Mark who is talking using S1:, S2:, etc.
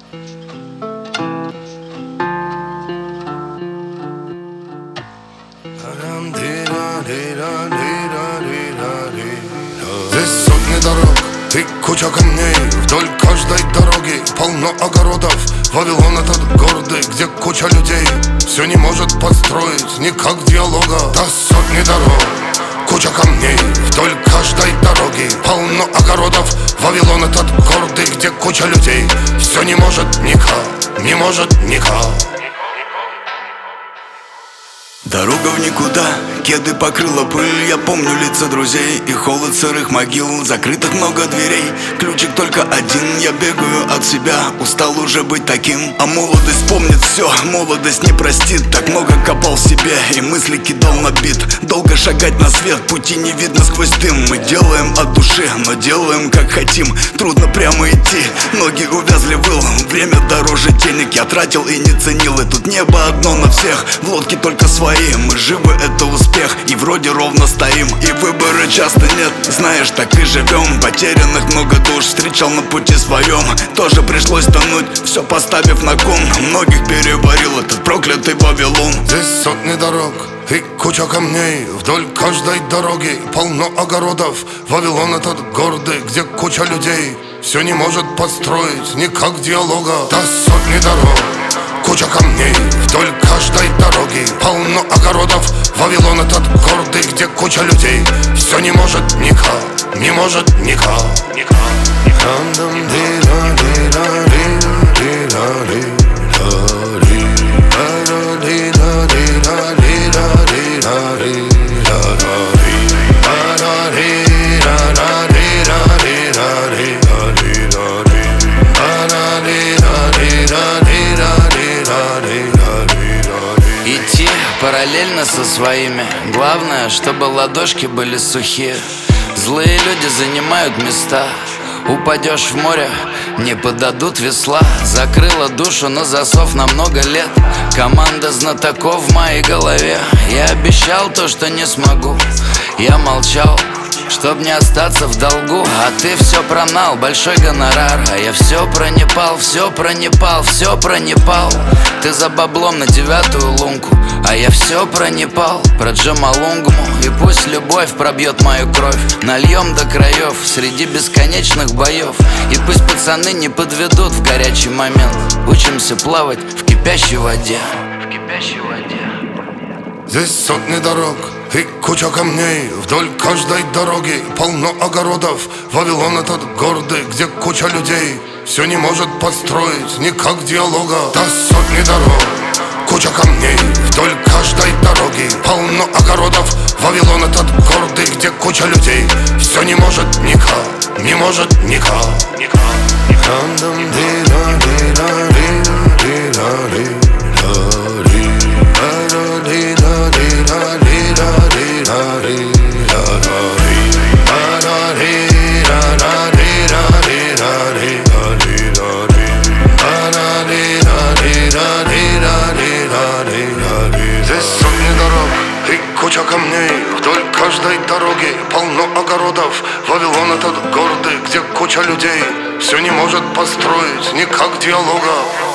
S1: Здесь сотни дорог и куча камней. Вдоль каждой дороги полно огородов. Вавилон этот гордый, где куча людей. Все не может построить никак диалога. Да сотни дорог, куча камней. Вдоль каждой дороги полно огородов. Вавилон этот гордый, где куча людей. Все не может никак, не может никак.
S2: Дорога в никуда, кеды покрыла пыль. Я помню лица друзей и холод сырых могил. Закрытых много дверей, ключик только один. Я бегаю от себя, устал уже быть таким. А молодость помнит все, молодость не простит. Так много копал в себе и мысли кидал на бит. Долго шагать на свет, пути не видно сквозь дым. Мы делаем от души, но делаем как хотим. Трудно прямо идти, ноги увязли в ил. Время дороже денег, я тратил и не ценил. И тут небо одно на всех, в лодке только свои. Мы живы, это успех, и вроде ровно стоим. И выбора часто нет, знаешь, так и живем. Потерянных много душ встречал на пути своем. Тоже пришлось тонуть, все поставив на кон. Многих переварил этот проклятый Вавилон.
S1: Здесь сотни дорог и куча камней. Вдоль каждой дороги полно огородов. Вавилон этот гордый, где куча людей. Все не может построить никак диалога. Да сотни дорог, куча камней. Вдоль каждой дороги полно огородов. Вавилон этот гордый, где куча людей. Все не может никак, не может никак.
S3: Идти параллельно со своими. Главное, чтобы ладошки были сухие. Злые люди занимают места. Упадешь в море, не подадут весла. Закрыла душу на засов на много лет. Команда знатоков в моей голове. Я обещал то, что не смогу. Я молчал, чтоб не остаться в долгу. А ты все пронал, большой гонорар. А я все про Непал, все про Непал, все про Непал. Ты за баблом на 9-ю лунку. А я все про Непал, про Джомолунгму. И пусть любовь пробьет мою кровь. Нальем до краев среди бесконечных боев. И пусть пацаны не подведут в горячий момент. Учимся плавать в кипящей воде. В кипящей воде.
S1: Здесь сотни дорог и куча камней. Вдоль каждой дороги полно огородов. Вавилон этот гордый, где куча людей. Все не может построить никак диалога. Да сотни дорог, куча камней. Вдоль каждой дороги полно огородов. Вавилон этот гордый, где куча людей. Все не может никак, не может никак. Здесь сотни дорог и куча камней. Вдоль каждой дороги полно огородов. Вавилон этот гордый, где куча людей. Все не может построить никак диалога.